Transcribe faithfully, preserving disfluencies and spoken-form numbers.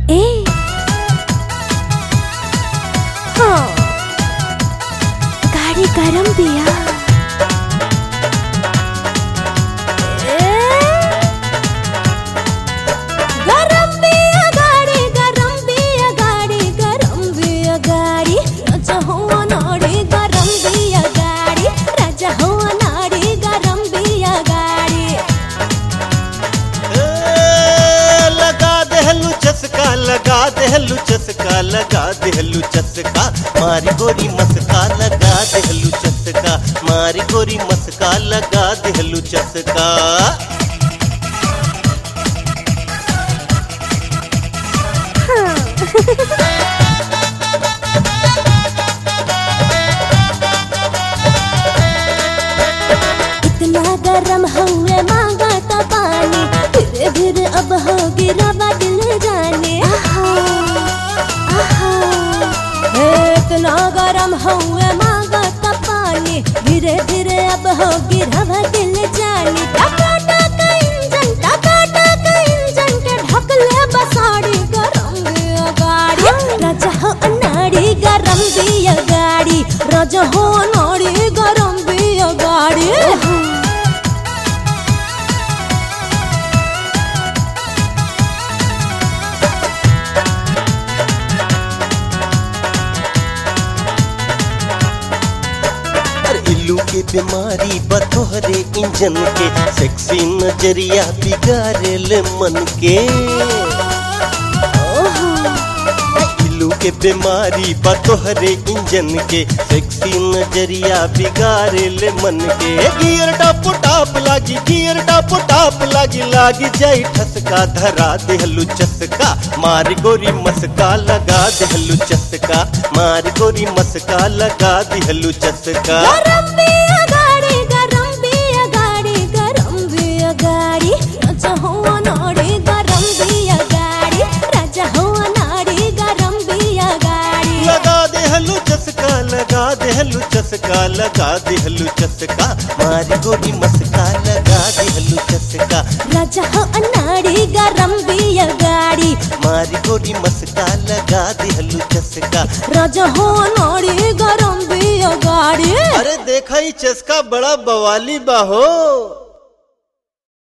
ए हाँ गाड़ी गरम बिया ए गरम बिया गाड़ी गरम बिया गाड़ी गरम बिया गाड़ी राजा हो नाड़ी गरम बिया गाड़ी राजा हो नाड़ी गरम बिया गाड़ी लगा देहलू चस्का लगा देहलू चस्का लगा देहलू चस्का मारी गोरी मस्का लगा देहलू चस्का मारी गोरी मस्का लगा देहलू चस्का इतना गरम हुए मांगा था पानी धीरे धीरे अब हो गिरा दिल जाने आहा, आहा। इतना गरम हुए मांगा था पानी धीरे धीरे अब हो गिरा दिल जाने टका टका इंजन टका टका इंजन के ढकले बसाड़ी गरम बिया गाड़ी राजा हो नाड़ी गरम बिया गाड़ी राजा हो नाड़ी गरम बिया गाड़ी इल्लू के बीमारी बतोहरे इंजन के सेक्सी नजरिया बिगाड़ेले मन के इल्लू के बीमारी बतोहरे इंजन के सेक्सी नजरिया बिगाड़ेले मन के गियर टाप टाप लागी गियर टाप टाप लागी लागी जाई ठसका धरा देहलू चस्का मारी गोरी मस्का लगा देहलू चस्का मारी गोरी मस्का लगा देहलू चस्का गरम बिया गाड़ी गरम बिया गाड़ी गरम बिया गाड़ी राजा हो नाड़ी गरम बिया गाड़ी राजा हो नाड़ी गरम बिया गाड़ी लगा देहलू चस्का लगा देहलू चस्का लगा देहलू चस्का मारी गोरी मस्का लगा देहलू चस्का राजा हो नाड़ी गरम बिया गाड़ी मारी गोरी मस्का लगा देहलू चस्का राजा हो नाड़ी गरम बिया गाड़ी अरे देखा ही चस्का बड़ा बवाली बा हो।